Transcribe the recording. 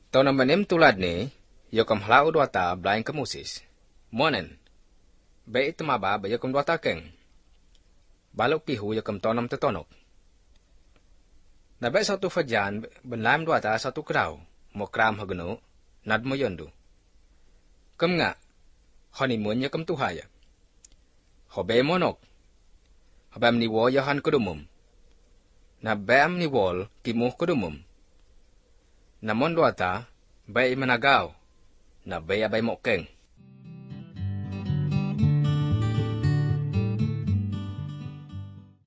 Tau na manim tulad ni, yokom halau dwata blaing ke Moses. Monen, be itemaba ba yokom dwata keng. Balok pihu yokom tonam tetonok. Na be satu fajan benlaim dwata satu kraw, mo kram hagano, nad mo yondu. Kem nga, honeymoon yokom tuhaya. Hobe monok, hobam ni wo yahan kudumum. Na beam ni wol kimuh kudumum. Namon dwata, bay managaw, na bay abay mokeng.